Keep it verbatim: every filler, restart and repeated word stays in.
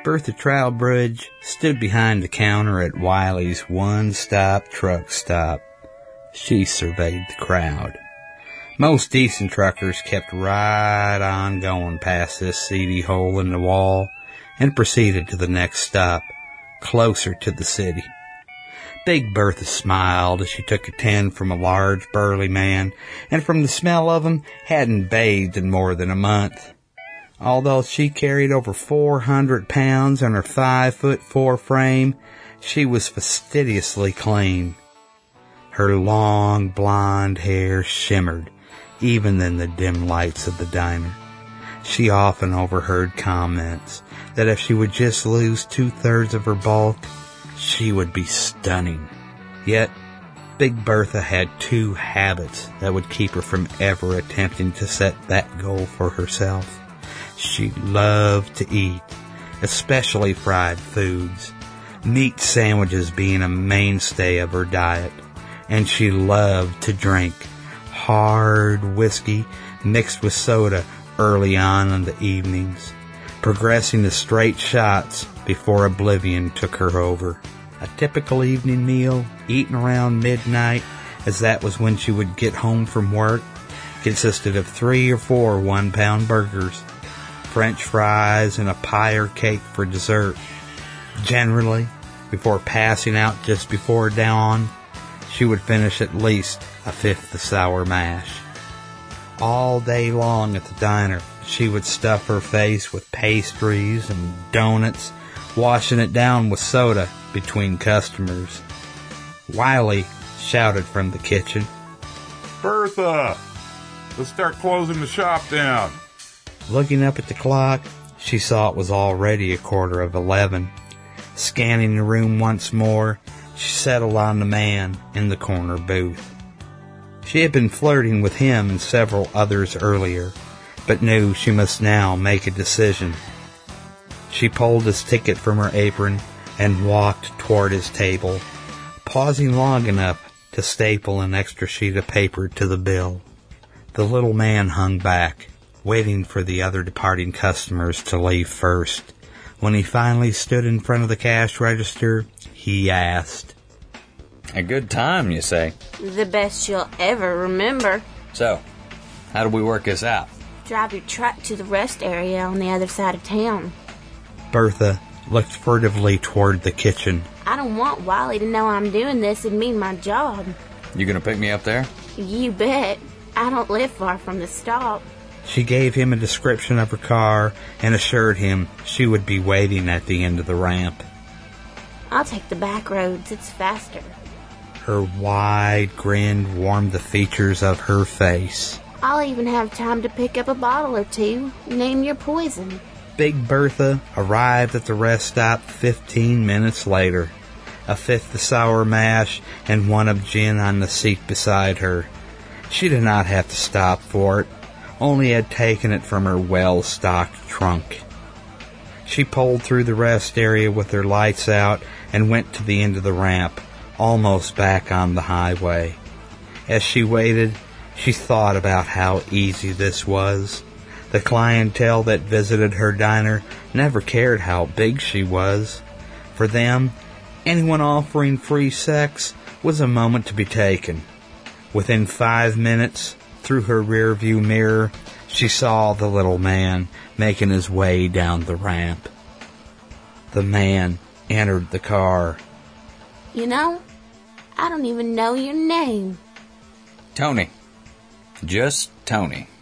Bertha Trowbridge stood behind the counter at Wiley's one-stop truck stop. She surveyed the crowd. Most decent truckers kept right on going past this seedy hole in the wall and proceeded to the next stop, closer to the city. Big Bertha smiled as she took a tin from a large burly man, and from the smell of him hadn't bathed in more than a month. Although she carried over four hundred pounds on her five foot four frame, she was fastidiously clean. Her long blonde hair shimmered even in the dim lights of the diner. She often overheard comments that if she would just lose two-thirds of her bulk, she would be stunning. Yet, Big Bertha had two habits that would keep her from ever attempting to set that goal for herself. She loved to eat, especially fried foods, meat sandwiches being a mainstay of her diet, and she loved to drink hard whiskey mixed with soda early on in the evenings, progressing to straight shots before oblivion took her over. A typical evening meal, eaten around midnight, as that was when she would get home from work, consisted of three or four one-pound burgers, French fries, and a pie or cake for dessert. Generally, before passing out just before dawn, she would finish at least a fifth of sour mash. All day long at the diner, she would stuff her face with pastries and donuts, washing it down with soda between customers. Wiley shouted from the kitchen, "Bertha, let's start closing the shop down." Looking up at the clock, she saw it was already a quarter of eleven. Scanning the room once more, she settled on the man in the corner booth. She had been flirting with him and several others earlier, but knew she must now make a decision. She pulled his ticket from her apron and walked toward his table, pausing long enough to staple an extra sheet of paper to the bill. The little man hung back, waiting for the other departing customers to leave first. When he finally stood in front of the cash register, he asked, "A good time, you say?" "The best you'll ever remember." "So, how do we work this out?" "Drive your truck to the rest area on the other side of town." Bertha looked furtively toward the kitchen. "I don't want Wiley to know I'm doing this and mean my job." "You gonna pick me up there?" "You bet. I don't live far from the stop." She gave him a description of her car and assured him she would be waiting at the end of the ramp. "I'll take the back roads. It's faster." Her wide grin warmed the features of her face. "I'll even have time to pick up a bottle or two. Name your poison." Big Bertha arrived at the rest stop fifteen minutes later, a fifth of sour mash and one of gin on the seat beside her. She did not have to stop for it, only had taken it from her well-stocked trunk. She pulled through the rest area with her lights out and went to the end of the ramp, almost back on the highway. As she waited, she thought about how easy this was. The clientele that visited her diner never cared how big she was. For them, anyone offering free sex was a moment to be taken. Within five minutes, through her rearview mirror, she saw the little man making his way down the ramp. The man entered the car. "You know, I don't even know your name." "Tony. Just Tony."